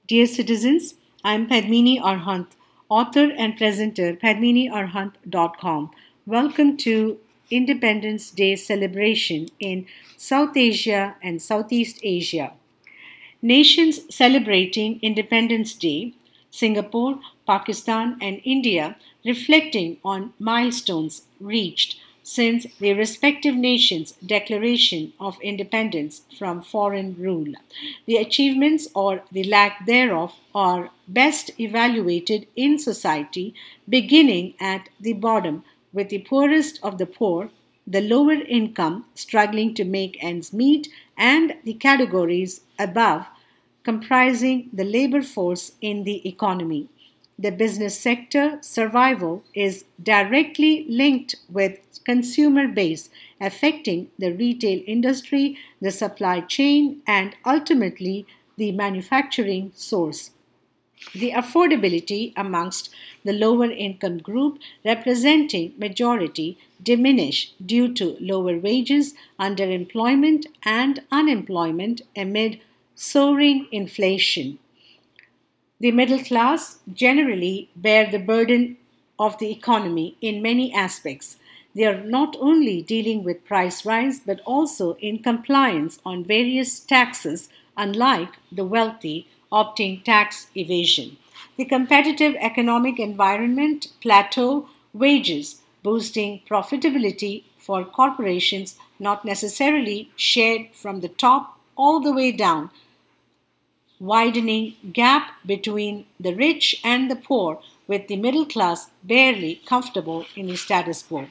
Dear citizens, I am Padmini Arhant, author and presenter, padminiarhant.com. Welcome to Independence Day celebration in South Asia and Southeast Asia. Nations celebrating Independence Day, Singapore, Pakistan, and India, reflecting on milestones reached since their respective nations' declaration of independence from foreign rule. The achievements or the lack thereof are best evaluated in society, beginning at the bottom with the poorest of the poor, the lower income struggling to make ends meet, and the categories above comprising the labor force in the economy. The business sector survival is directly linked with consumer base, affecting the retail industry, the supply chain, and ultimately the manufacturing source. The affordability amongst the lower income group representing majority diminish due to lower wages, underemployment and unemployment amid soaring inflation. The middle class generally bear the burden of the economy in many aspects. They are not only dealing with price rise but also in compliance on various taxes, unlike the wealthy opting tax evasion. The competitive economic environment plateau wages, boosting profitability for corporations not necessarily shared from the top all the way down, widening gap between the rich and the poor, with the middle class barely comfortable in the status quo.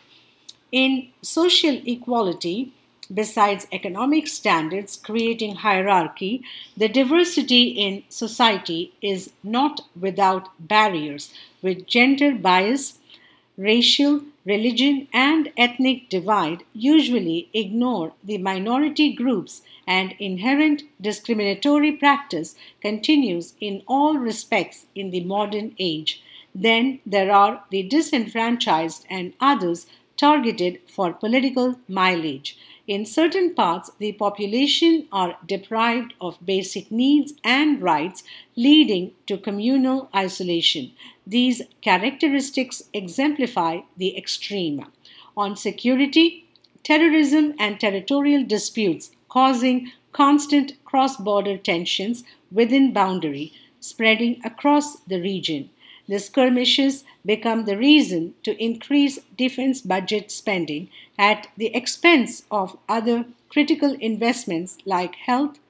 In social equality, besides economic standards creating hierarchy, the diversity in society is not without barriers, with gender bias, racial, religion, and ethnic divide usually ignore the minority groups, and inherent discriminatory practice continues in all respects in the modern age. Then there are the disenfranchised and others targeted for political mileage. In certain parts, the population are deprived of basic needs and rights, leading to communal isolation. These characteristics exemplify the extreme. On security, terrorism and territorial disputes causing constant cross border tensions within boundary, spreading across the region. The skirmishes become the reason to increase defense budget spending at the expense of other critical investments like health,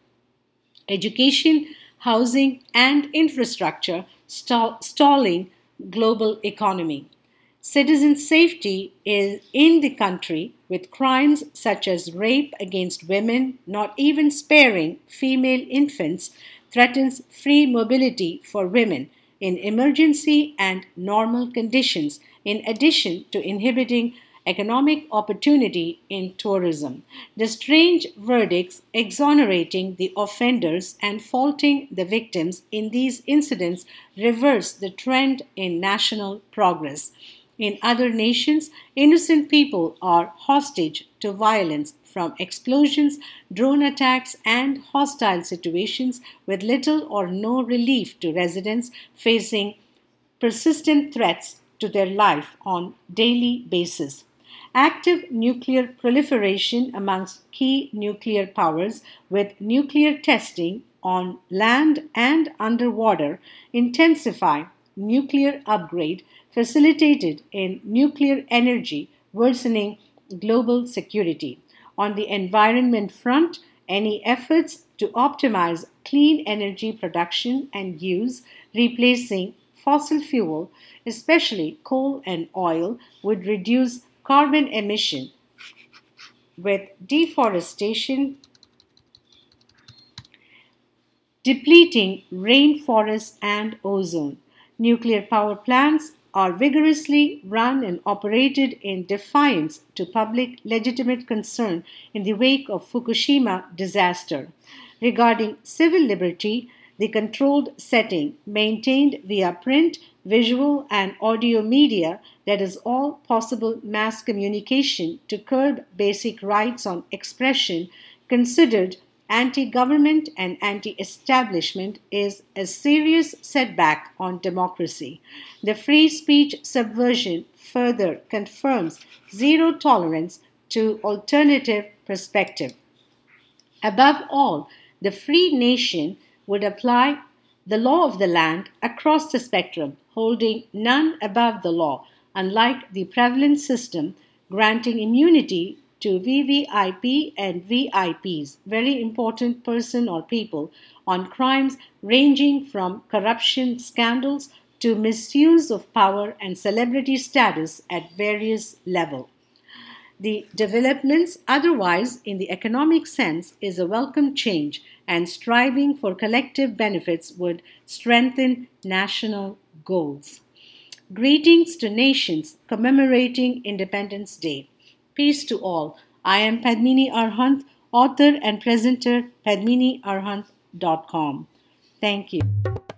education, housing, and infrastructure, stalling global economy. Citizen safety is in the country, with crimes such as rape against women not even sparing female infants, threatens free mobility for women in emergency and normal conditions, in addition to inhibiting economic opportunity in tourism. The strange verdicts exonerating the offenders and faulting the victims in these incidents reverse the trend in national progress. In other nations, innocent people are hostage to violence from explosions, drone attacks, and hostile situations, with little or no relief to residents facing persistent threats to their life on daily basis. Active nuclear proliferation amongst key nuclear powers, with nuclear testing on land and underwater intensify nuclear upgrade facilitated in nuclear energy worsening global security. On the environment front, any efforts to optimize clean energy production and use, replacing fossil fuel, especially coal and oil, would reduce carbon emission, with deforestation depleting rainforests and ozone. Nuclear power plants are vigorously run and operated in defiance to public legitimate concern in the wake of Fukushima disaster. Regarding civil liberty, the controlled setting maintained via print, visual, and audio media, that is all possible mass communication to curb basic rights on expression, considered anti government and anti establishment is a serious setback on democracy. The free speech subversion further confirms zero tolerance to alternative perspective. Above all, the free nation would apply the law of the land across the spectrum, holding none above the law, unlike the prevalent system granting immunity to VVIP and VIPs, very important person or people, on crimes ranging from corruption scandals to misuse of power and celebrity status at various levels. The developments, otherwise, in the economic sense, is a welcome change, and striving for collective benefits would strengthen national goals. Greetings to nations commemorating Independence Day. Peace to all. I am Padmini Arhant, author and presenter, padminiarhant.com. Thank you.